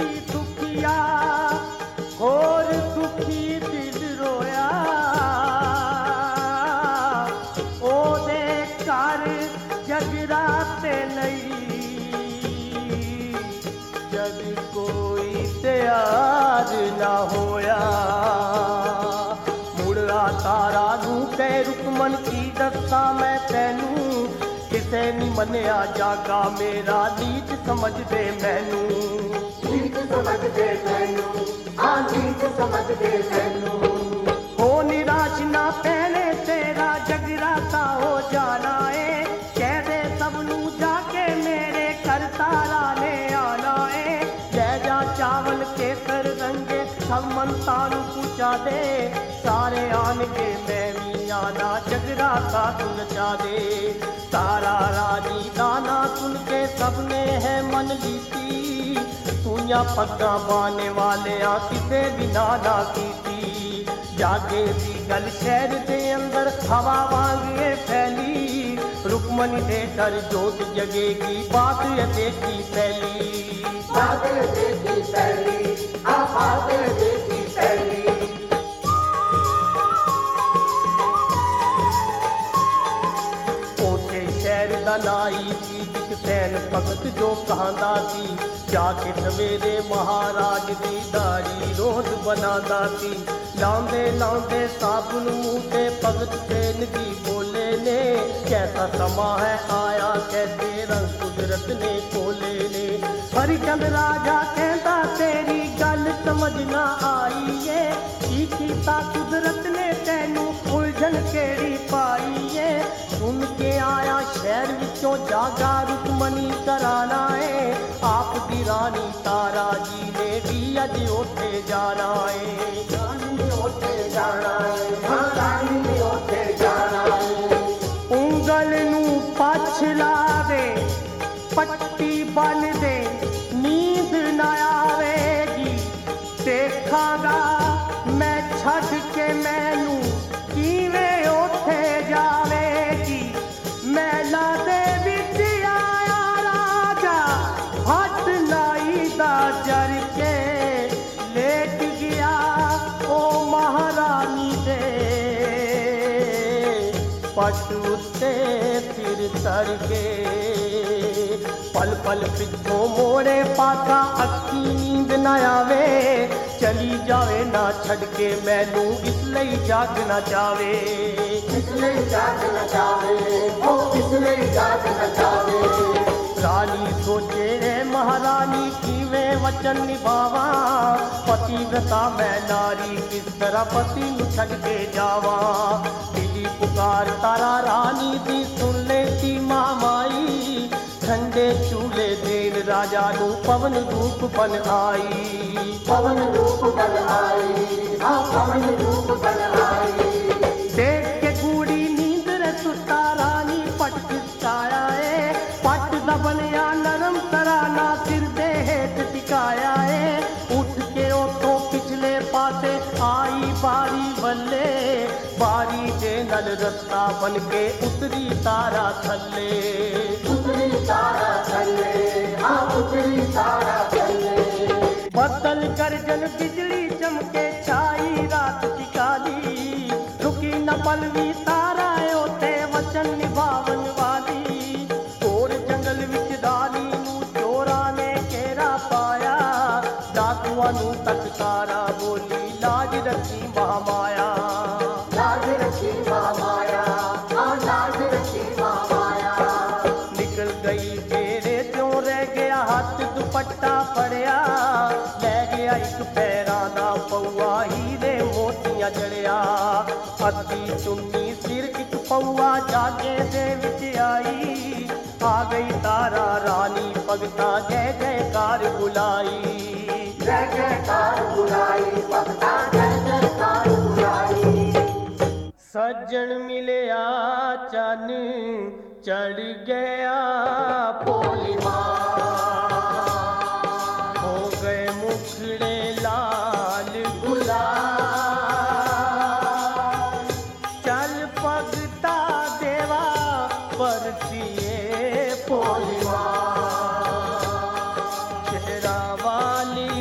दुखिया होर दुखी दिल रोया ओदे घर जगराते नहीं जग कोई तैयार ना होया मुड़ा तारा नू कह रुकमन की दसा मैं तैनू किसे नी मनिया जागा मेरा नीच समझ दे मैनू नीच समझ दे मैनू हाँ नीच समझ दे मैनू हो निराश ना पहले तेरा जगराता हो जाना है कह दे सबनू जाके मेरे घर तारा ले आना है ले जा चावल केसर रंगे सब मनता नू पूछा दे सारे आनगे मैं भी आना जगराता तू नचा दे तारा राजी दाना सुन के सबने है मन लीती तूया पग्गा बाने वाले किसे बिना ना कीती जागे दी गल शहर दे अंदर हवा वांगे फैली रुकमनी दे घर जोत जगेगी बात देखी पहली बात देखी पहली बात देखी पहली लाई की सैन भगत जो कहांदा सी जाके सवेरे महाराज दी दारी रोज बनांदा सी लांदे लांदे साबुन मुंह ते भगत सैन की बोले ने कैसा समा है आया कैसे रंग कुदरत ने खोले ने हरिचंद राजा कहता तेरी गल समझ ना आई है की कीता कुदरत ने तैनू उलझन केड़ी पाई है सुन के आया शहर विचों जागा रुकमनी कराना है आप दी रानी तारा जी ने भी अज उठे जाना है रानी ने उठे जाना है हाँ रानी ने उठे जाना है उंगल नू पछला दे पट्टी बन दे नींद न आवेगी देखागा मैं छड़ के मैनू किवें उठे जावेगी मैला दे विच आया राजा हट नाई दा जर के लेट गया ओ महारानी दे पट उत्ते सिर तर के पल पल पिछों मोड़े पासा अक्की नींद न आवे चली जावे ना छड़ के मैनू इसलिए जागना चावे इसलिए जागना चावे ओ इसलिए जागना चावे रानी सोचे महारानी किवें वचन निभावा पतिव्रता मैं नारी किस तरह पति नू छड़ के जावा दिली पुकार तारा रानी दी सुन लेती मामाई ठंडे चूल्हे देन राजा नू पवन रूप बन आई पवन रूप बन आई हाँ पवन रूप बन आई देख के कूड़ी नींद रे सुता रानी पट खिसकाया है पट दबनिया नरम तराना सिर दे हेठ टिकाया है उठ के उठो पिछले पासे आई बारी बल्ले बारी दे नल रस्ता बन के उतरी तारा थल्ले उतरी तारा थल्ले हाँ उतरी तारा थल्ले बदल गर्जन बिजली चमके छाई रात टिकाली रुकी न पलवी तारा ओते वचन निभावन वाली और जंगल विच रानी नू चोरा ने घेरा पाया डाकुआ नू तक तारा बोली लाज रखी महामाया लाज रखी महामाया हाँ लाज रखी महामाया निकल गई घेरे त्यों रह गया हाथ दुपट्टा फड़िया ले गया एक पैरां दा पौआ हीरे मोतियां जड़िया अद्धी चुन्नी सिर एक पौआ जागे दे विच आई आ गई तारा रानी भगता जय जयकार बुलाई जय जयकार बुलाई भगता जय जयकार बुलाई सज्जन मिलया चन चढ़ गया पोलिमा हो गए मुखड़े लाल गुलाल चल भगता देवा परतिए पोलिमा चेहरा वाली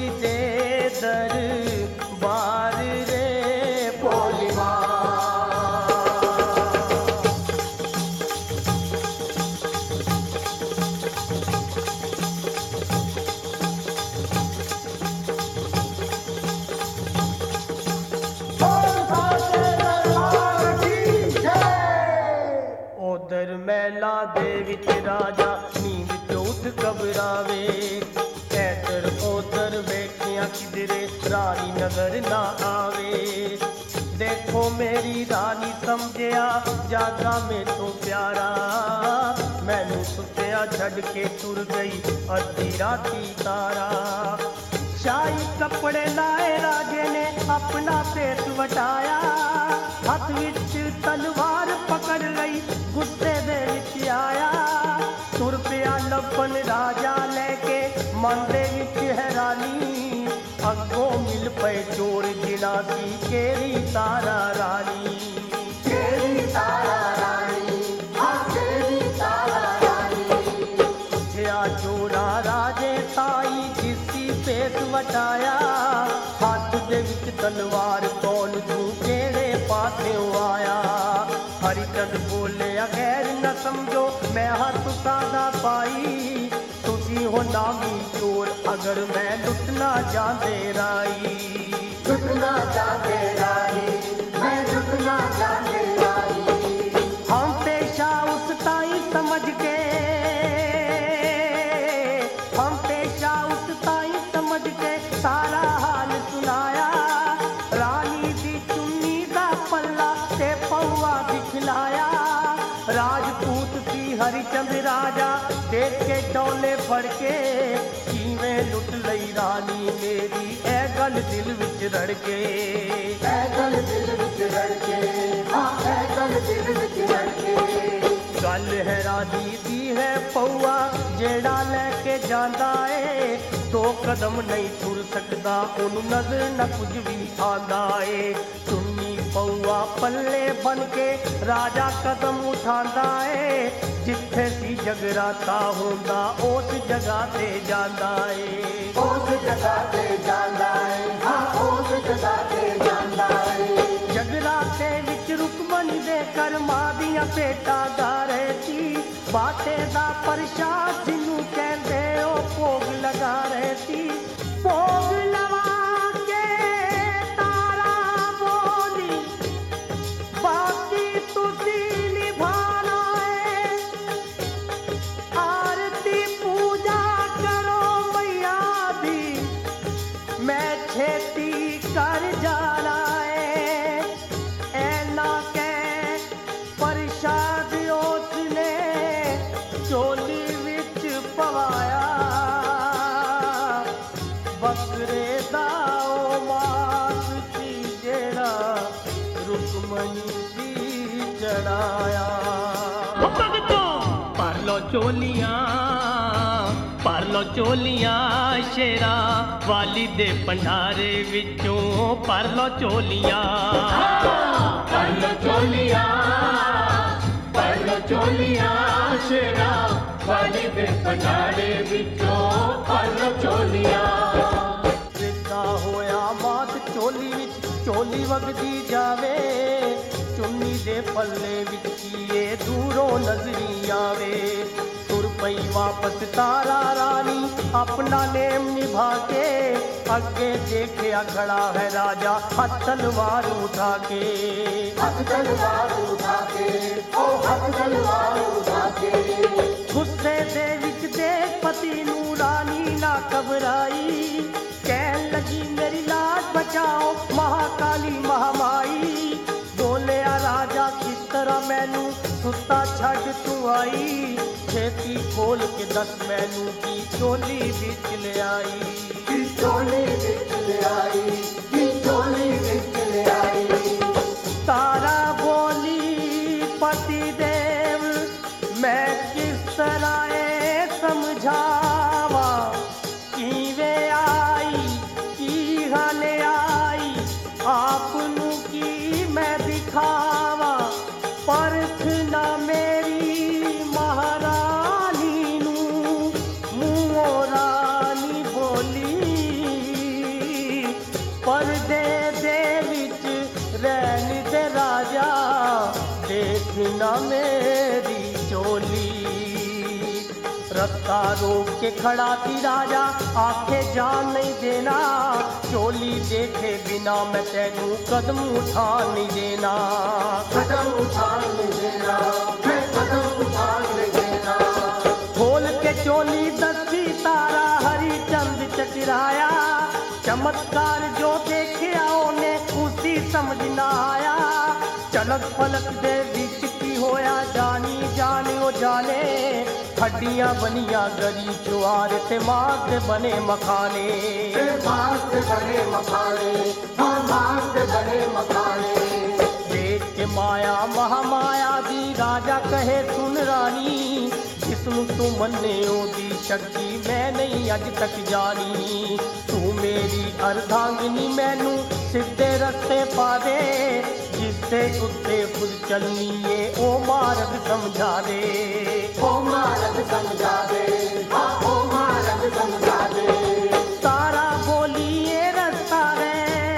ਵਿੱਚ ਰਾਜਾ ਨੀਂਦ ਚੋਂ ਉੱਠ ਘਬਰਾਵੇ। ਐਦਰ ਉਧਰ ਵੇਖਿਆ ਕਿਧਰੇ ਰਾਣੀ ਨਜ਼ਰ ਨਾ ਆਵੇ। ਦੇਖੋ ਮੇਰੀ ਰਾਣੀ ਸਮਝਿਆ ਜਾਗਾ ਮੇਥੋਂ ਪਿਆਰਾ, ਮੈਨੂੰ ਸੁੱਤਿਆ ਛੱਡ ਕੇ ਤੁਰ ਗਈ ਅੱਧੀ ਰਾਤੀ ਤਾਰਾ। ਸ਼ਾਹੀ ਕੱਪੜੇ ਲਾਏ ਰਾਜੇ ਨੇ ਆਪਣਾ ਭੇਸ ਵਟਾਇਆ, ਹੱਥ ਵਿੱਚ ਤਲਵਾਰ ਪਕੜ ਲਈ ਗੁੱਸੇ ਦੇ ਵਿੱਚ ਆਇਆ। ਤੁਰ ਪਿਆ ਲੱਭਣ ਰਾਜਾ ਲੈ ਕੇ ਮਨ ਦੇ ਵਿੱਚ ਹੈਰਾਨੀ, ਅੱਗੋਂ ਮਿਲ ਪਏ ਚੋਰ ਜਿਨ੍ਹਾਂ ਦੀ ਕੇਰੀ ਤਾਰਾ ਰਾਣੀ। केरी तारा रानी, हाँ केरी तारा रानी। ਪੁੱਛਿਆ ਚੋਰਾ ਰਾਜੇ ਤਾਈ ਜਿਸੀ ਭੇਸ ਵਟਾਇਆ, ਹੱਥ ਦੇ ਵਿੱਚ ਤਲਵਾਰ ਕੌਣ ਤੂੰ ਕਿਹੜੇ ਪਾਸਿਓਂ ਆਇਆ। ਹਰੀਚੰਦ ਬੋਲਿਆ ਗੈਰ ਨਾ ਸਮਝੋ ਮੈਂ ਹੱਥ ਸਾਦਾ ਪਾਈ, ਤੁਸੀਂ ਹੋ ਨਾਮੀ ਚੋਰ ਅਗਰ ਮੈਂ ਲੁੱਟਣਾ ਜਾਂਦੇ ਰਾਈ। लुटना चाहते रानी, मैं लुटना चाहते रानी। हम पेशा उस ताई समझ के, हम पेशा उस ताई समझ के सारा हाल सुनाया। रानी दी चुन्नी दा पल्ला ते पौआ दिखलाया। राजपूत सी हरिचंद राजा देख के डोले फड़ के, किवें लुट लई रानी मेरी ए गल दिल विच रड़ के। ऐ गल दिल विच रड़ के, हाँ ऐ गल दिल विच रड़ के। गल है रानी दी है पौआ जेड़ा लेके जांदा ए, दो कदम नहीं तुर सकदा ओनू नजर न कुछ भी आंदा ए। चुन्नी पौआ पल्ले बन के राजा कदम उठांदा ए, जिथे सी जगराता होंदा उस जगह ते जांदा ए। उस जगह ते जांदा है, हाँ उस जगह ते जांदा है। जगराते विच रुकमणी दे करमां दियां भेटां गा रहे सी, बाटे दा प्रसाद जिन्नू कहंदे ओ भोग लगा रहे सी। भोग लगा के तारा बोली बाकी तुसी निभाना है, आरती पूजा करो मैया दी मैं छेती कर जाना है। ऐना के प्रसाद उसने चोली विच पवाया, बकरे दा ओ मास सी जेड़ा रुकमणी सी चढ़ाया। पर लो चोलियां शेरा वाली दे भंडारे विचों पर लो चोलियां। पढ़ चोलिया, पढ़ चोलिया शेरा वाली दे भंडारे विचों पढ़ चोलिया। रिश्ता होया मात चोली विच चोली वगदी जावे, चुन्नी दे पल्ले विच कीए दूरों नजरी आवे। तुर पई वापस तारा रानी अपना नेम निभा के, अगे देखिया खड़ा है राजा हाथ तलवार उठा के। हाथ तलवार उठा के, ओ हाथ तलवार उठा के। गुस्से दे विच देख पति नू रानी ना घबराई, कहन लगी मेरी लाज बचाओ महाकाली महामाई। बोलिया राजा किस तरह मैनू सुता छड़ तू आई, छेती खोल के दस मैनू की चोली विच ले आई। की चोली विच ले आई, की चोली विच ले आई। तारा बोली पति देव मैं किस तरह समझावा, किवे आई की हाले आई आपनू की मैं दिखावा। परख ना मेरी महारानी नू मुँहों रानी बोली, परदे दे विच रैन दे राजा देखना मेरी चोली। रस्ता रोक के खड़ा थी राजा आखे जान नहीं देना, चोली देखे बिना मैं तेनू कदम उठा नहीं देना। कदम उठा ले देना, मैं कदम उठा ले देना। चोली दसी तारा हरी चंद चकराया, चमत्कार जो देखिया ओने उसी समझ ना आया। चलक पलक दे विच की होया जानी जाने ओ जाने, हड्डियां बनिया गरी जुआर ते मांस दे बने मखाने। मांस दे बने मखाने, हाँ मांस दे बने मखाने। देख के माया महामाया दी राजा कहे सुन रानी, जिसनु तू मन्ने ओदी शक्ति मैं नहीं अज तक जानी। तू मेरी अर्धांगिनी मैनू सीधे रस्ते पा दे, जिसते उत्ते खुद चलनी है ओ मार्ग समझा दे। ओ मार्ग समझा दे, हाँ ओ मार्ग समझा दे। तारा बोली ये रास्ता है,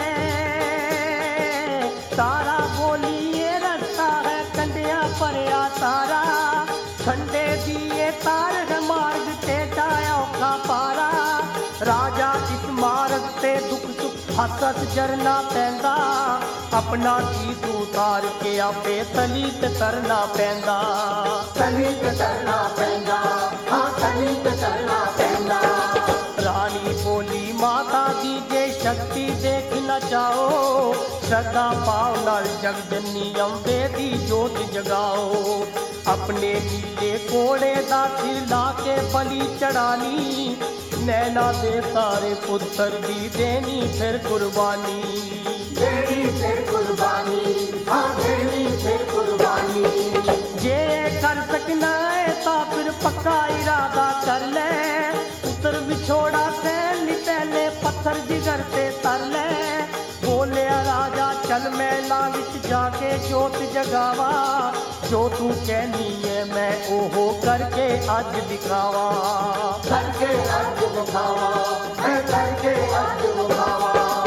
तारा बोली ये रास्ता है, कंडिया परया तारा। ठंडे दिए तार है मार्ग ते जाया औखा पारा। राजा इस मार्ग ते दुख सुख हसत जरना पैंदा, अपना चीज उतार के आपे तली ते तरना पैंदा। तली ते तरना पैंदा, हाँ तली ते तरना पैंदा। रानी बोली माता दी जे शक्ति देखना चाहो, श्रद्धा पाओ नाल जगजनी अम्बे दी जोत जगाओ। अपने नीले कोड़े दा सिर ला के बलि चढ़ानी, नैना दे सारे पुत्र दी देनी फिर कुर्बानी। देनी फिर कुर्बानी, हाँ देनी फिर कुर्बानी। जे कर सकना है तो फिर पक्का इरादा कर ले, पुत्र बिछोड़ा से पहले पत्थर जिगर से तर ले। बोले राजा चल मैला विच जाके जोत जगावा, जो तू कहनी है मैं ओहो करके अज दिखावा। करके अज दिखावा, मैं करके अज दिखावा।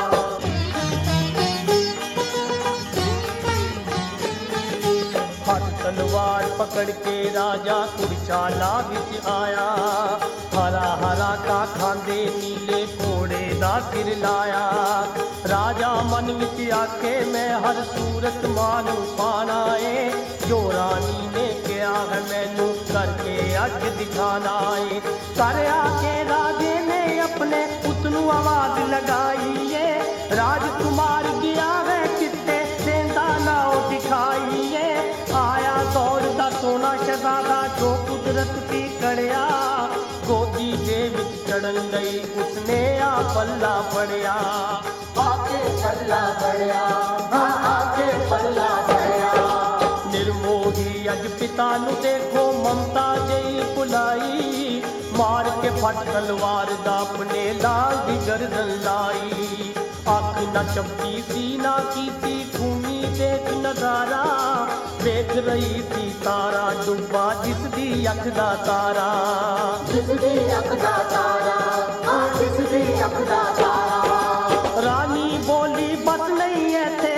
हाथ तलवार पकड़ के राजा कुरशाला विच आया, हरा हरा का खांदे नीले घोड़े दा सिर लाया। राजा मन विच आखे मैं हर सूरत मानू पाना है, जो रानी ने कहा है मैनू करके अज दिखाना है। कर आके राजे ने अपने पुतनू आवाज लगाई है, राजकुमार गया है किते देंदा ना ओ दिखाई है। आया दौड़ दा सोना शहजादा जो कुदरत की कड़िया, गोदी दे विच चढ़न गई उसने आ पल्ला पड़िया। आके पल्ला पड़िया, हाँ आके पल्ला पड़िया। निर्मोही अज पिता नु देखो ममता जई बुलाई, मार के फट तलवार दा अपने लाल दी गर्दन लाई। अख न चपकी सी ना कीती खूनी देख नजारा, देख रही थी तारा डुब्बा जिसदी अख दा तारा। जिसदी अख दा तारा, हाँ जिसदी अख दा तारा। रानी बोली बस नहीं है थे,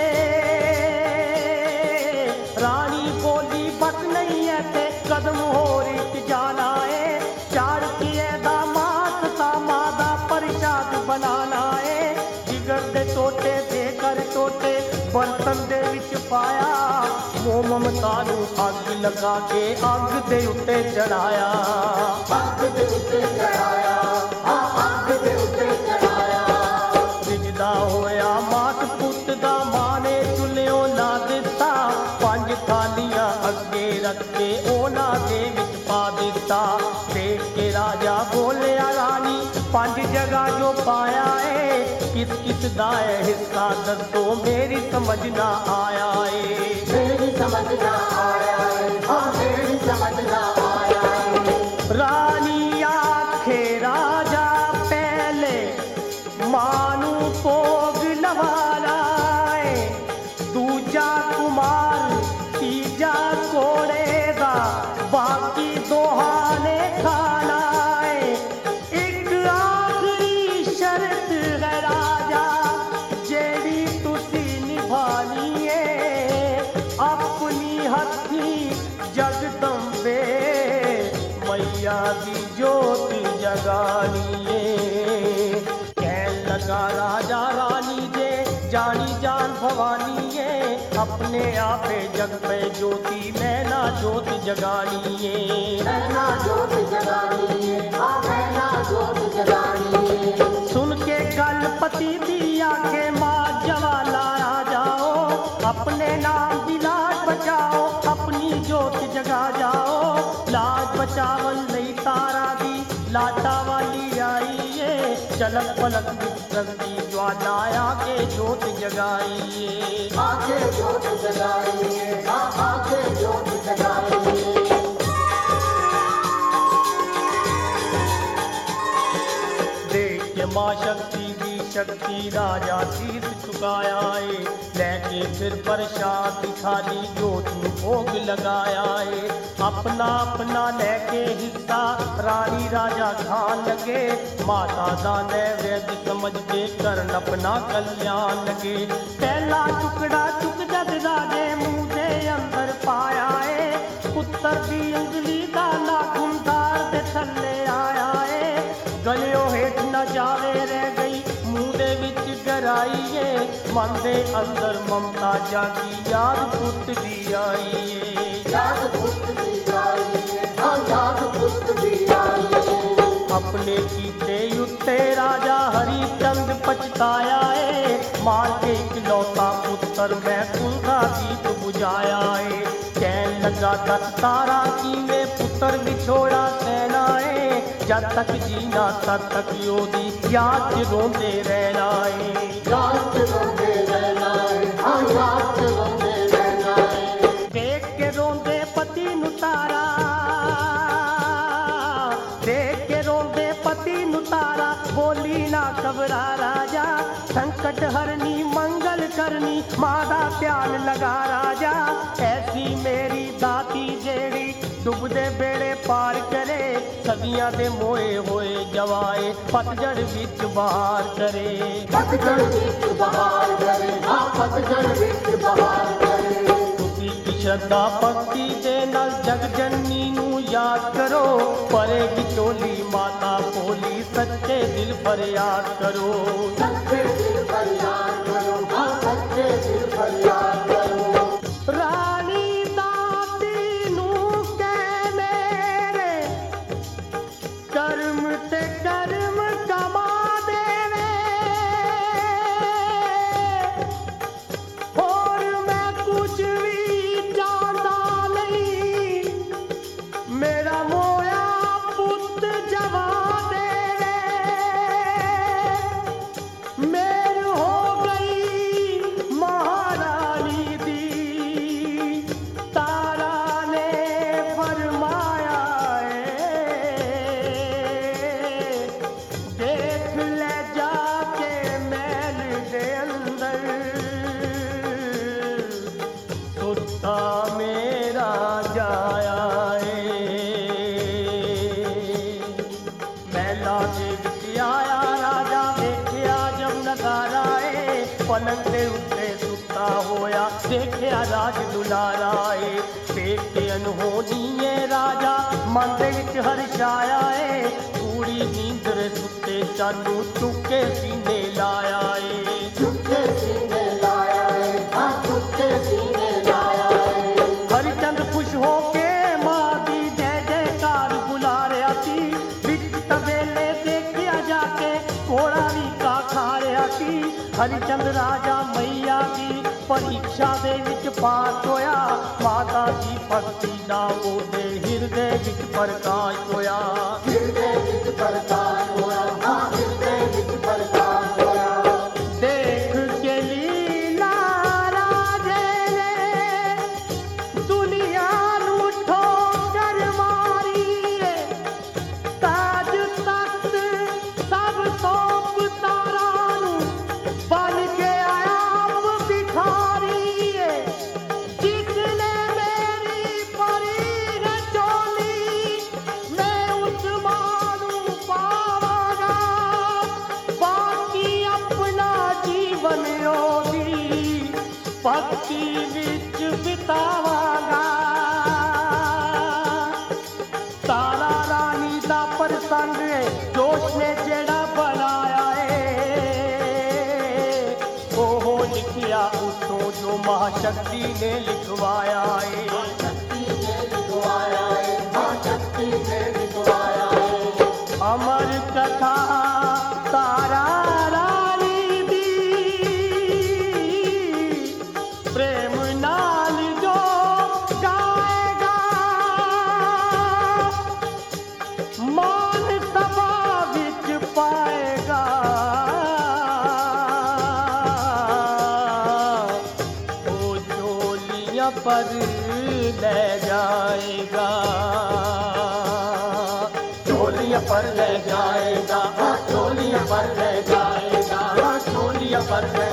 रानी बोली बस नहीं है थे, कदम हो रिट जाना है। चार किए दा मास सामा दा प्रसाद बनाना है, जिगर दे टोटे दे कर टोटे बर्तन दे विच पाया। मोह ममता नू अग लगा के अग दे उत्ते चढ़ाया। अग दे उत्ते चढ़ाया, हाँ अग दे उत्ते चढ़ाया। रिजदा होया मात पुत दा माने चुल्लियों ला दिता, पंज थालियां अगे रख के ओना दे विच पा दिता। देख के राजा बोलिया रानी पंज जगह जो पाया है, किस किस दा है हिस्सा दसो मेरी समझ ना आया है। मेरी समझ ना आया है, हाँ मेरी समझ ना आया है। रानी आखे राजा पहले मानू भोग लवाना है, दूजा कुमार तीजा कोड़े दा बाकी दोहा ने खाना है। एक आखिरी शर्त है राजा जेड़ी तुसी निभानी है, अपनी हथी जगदम्बे मैया दी जोत जगानी है। कह लगा राजा रानी जे जानी जान भवानी है, अपनी अपने आपे जग पे ज्योति मैना ज्योत जगानी है। मैना जोत जगानी है, हाँ मैना जोत जगानी है। सुन के गलपति दी आके माँ जवाला आ जाओ, अपने नाम की लाज बचाओ, अपनी ज्योत जगा जाओ। लाज बचावन नहीं तारा दी लाटा वाली आई है, चलक पलक विकसती ज्वाला आके ज्योत जगाई है। आके जोत जगाई है, हाँ आके जोत जगाई है। देख के माँ शक्ति दी शक्ति राजा शीश झुकाया है, लेके फिर प्रसाद थाली ज्योत ਨੂੰ भोग लगाया है। अपना अपना लेके हिस्सा रानी राजा खान लगे, माता दा नैवेद्य समझ के करन अपना कल्याण लगे। पहला टुकड़ा चुक जद राजे मुंह दे अंदर पाया है, पुत्र दी अंगली दा नाखून धार दे थल्ले आया है। गलियों हेठ न जावे रह गई मुंह दे विच गराई है, मन दे अंदर ममता जागी याद पुत दी आई है। याद पुत दी आई है, हाँ याद पुत दी आई है। अपने कीते उत्ते राजा हरिचंद पछताया है, मार के इकलौता पुत्र मैं तुलसा दीप बुझाया है। कहन लगा दस तारा की वे पुत्र विछोड़ा सहना है, जब तक जीना तब तक योदी याद च रोंदे रहना है। याद च रोंदे रहना है, हाँ याद च रोंदे रहना है। देख के रोंदे पति नु तारा, देख के रोंदे पति नु तारा, बोली ना घबरा राजा, संकट हरनी मंगल करनी मादा ध्यान लगा राजा। ऐसी मेरी दाती जेड़ी डुबदे बेड़े पार करे, सदियां दे मोए होए जवाए पतझड़ विच बहार करे। पतझड़ विच बहार करे, हाँ पतझड़ विच बहार करे। तुसी की श्रद्धा भक्ति दे नाल जग जननी नू याद करो, परे विचोली माता भोली सच्चे दिल फरियाद करो। सच्चे दिल फरियाद करो, हाँ सच्चे दिल फरियाद करो। रानी दाती नू कह मेरे कर्म ते कर्म कमा देवे, और मैं कुछ भी जानदा नहीं, मेरा मोया पुत जवा देवे। मेर हो गई महारानी दी, तारा ने फरमाया है, देख ले जाके महल दे अंदर, सुता मेरा जाया है। महला दे विच आया राजा, देखिया जब नजारा है, पलंग दे उत्ते सुता होया देखिया राज दुलारा है। देख के अनहोनी है राजा मन दे विच हर्षाया है, पूरी नींदर सुते चानू चुके सीने लाया है। चुपके सीने लाया है, हाँ चुपके सीने लाया है। हरिचंद खुश होके माँ दी जय जयकार बुला रहा सी, बिच तबेले देखिया जाके घोड़ा भी का खा रहा सी। हरिचंद राजा मैया की परीक्षा दे विच पास होया, माता दी भक्ति दा ओदे हिरदे विच प्रकाश होया। हृदय विच प्रकाश होया, हाँ हृदय विच प्रकाश होया। देख के लीला राजे ने दुनिया नू ठोकर मारी रे, ताज तख्त सब सौंप तारा नू, बन के आया भिखारी रे। जिसने मेरी परी है चोली, मैं उस मानू पावांगा, बाकी अपना जीवन योगी भक्ति विच बितावांगा। तारा रानी दा प्रसंग है, जोश ने जेड़ा बनाया है, ओहो लिखिया उतो जो महा माँ शक्ति ने लिखवाया है। शक्ति ने लिखवाया है, माँ शक्ति ने लिखवाया है। अमर कथा तारा रानी दी, प्रेम नाल जो गाएगा, मान सभा विच पाएगा। ओ झोलियां पर ले जाएगा, झोलियां पर ले जाएगा, झोलियां पर ले जाएगा, झोलियां पर ले